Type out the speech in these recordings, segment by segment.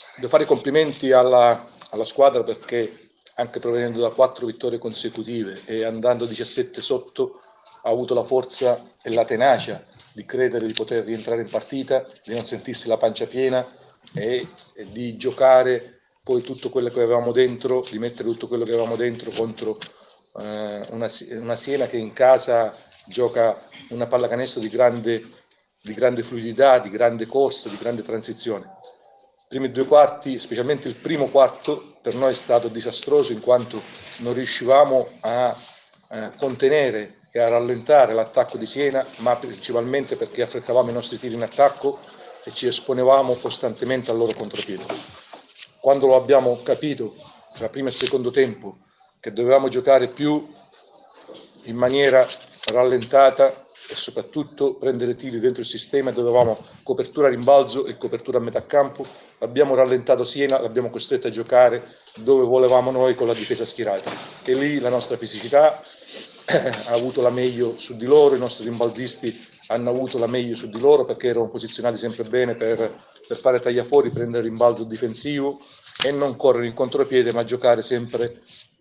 Devo fare i complimenti alla squadra perché anche provenendo da 4 vittorie consecutive e andando 17 sotto ha avuto la forza e la tenacia di credere di poter rientrare in partita, di non sentirsi la pancia piena e di giocare poi tutto quello che avevamo dentro, di mettere tutto quello che avevamo dentro contro una Siena che in casa gioca una pallacanestro di grande fluidità, di grande corsa, di grande transizione. I primi 2 quarti, specialmente il primo quarto, per noi è stato disastroso in quanto non riuscivamo a contenere e a rallentare l'attacco di Siena, ma principalmente perché affrettavamo i nostri tiri in attacco e ci esponevamo costantemente al loro contropiede. Quando lo abbiamo capito, fra primo e secondo tempo, che dovevamo giocare più in maniera rallentata e soprattutto prendere tiri dentro il sistema, dovevamo copertura a rimbalzo e copertura a metà campo, abbiamo rallentato Siena, l'abbiamo costretto a giocare dove volevamo noi con la difesa schierata e lì la nostra fisicità ha avuto la meglio su di loro, i nostri rimbalzisti hanno avuto la meglio su di loro perché erano posizionati sempre bene per fare tagliafuori, prendere rimbalzo difensivo e non correre in contropiede ma giocare sempre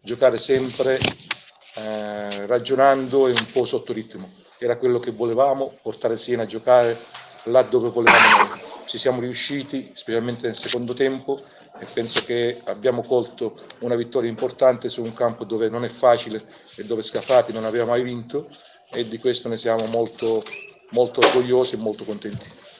ragionando e un po' sotto ritmo. Era quello che volevamo, portare Siena a giocare là dove volevamo noi. Ci siamo riusciti, specialmente nel secondo tempo, e penso che abbiamo colto una vittoria importante su un campo dove non è facile e dove Scafati non aveva mai vinto, e di questo ne siamo molto orgogliosi e molto contenti.